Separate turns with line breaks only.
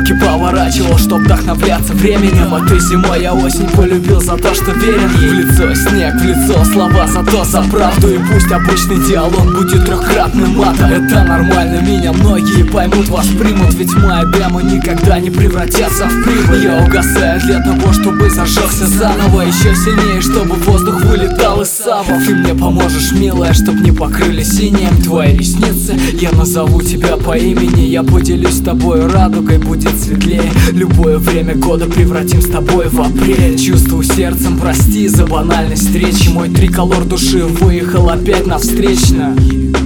руки поворачивал, чтоб вдохновляться временем. А ты зимой, я осень полюбил за то, что верен ей. В лицо снег, в лицо слова, зато за правду. И пусть обычный диалог будет трехкратным матом, это нормально, меня многие поймут, воспримут. Ведь мои демо никогда не превратятся в прибыль. Я угасаю для того, чтобы зажегся заново, еще сильнее, чтобы воздух вылетал из савов. Ты мне поможешь, милая, чтоб не покрыли синим твои ресницы. Я назову тебя по имени, я поделюсь с тобой радугой, будет светлее. Любое время года превратим с тобой в апрель. Чувствую сердцем, прости за банальность встречи. Мой триколор души выехал опять на встречно.